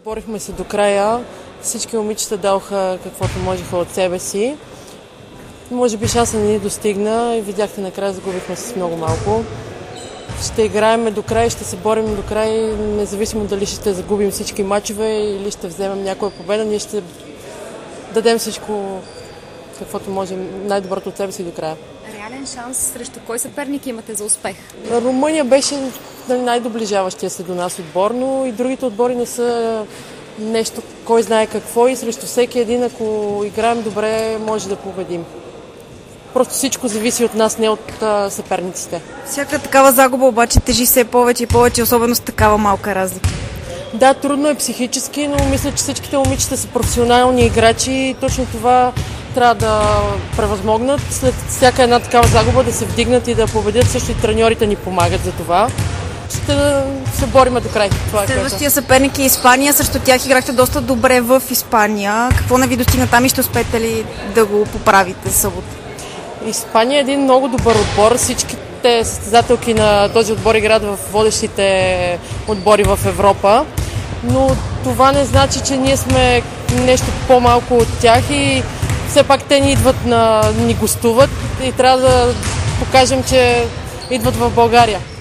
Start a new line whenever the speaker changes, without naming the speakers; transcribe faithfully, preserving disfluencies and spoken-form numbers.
Борихме се до края. Всички момичета дадоха каквото можеха от себе си. Може би шанса не ни достигна и видяхте, накрая загубихме с много малко. Ще играем до край, ще се борим до край, независимо дали ще загубим всички мачове или ще вземем някоя победа. Ние ще дадем всичко, каквото можем, най-доброто от себе си до края.
Реален шанс срещу кой съперник имате за успех?
Румъния беше най-доближаващия се до нас отбор, но и другите отбори не са нещо, кой знае какво, и срещу всеки един, ако играем добре, може да победим. Просто всичко зависи от нас, не от а, съперниците.
Всяка такава загуба обаче тежи все повече и повече, особено с такава малка разлика.
Да, трудно е психически, но мисля, че всичките момичета са професионални играчи и точно това трябва да превъзмогнат. След всяка една такава загуба да се вдигнат и да победят. Също и треньорите ни помагат за това. Ще се борим до край. Това е
Следващия съперник е Испания. Срещу тях играхте доста добре в Испания. Какво не ви достигна там и ще успеете ли да го поправите събота?
Испания е един много добър отбор. Всичките състезателки на този отбор играят в водещите отбори в Европа. Но това не значи, че ние сме нещо по-малко от тях и все пак те ни идват на, ни гостуват и трябва да покажем, че идват в България.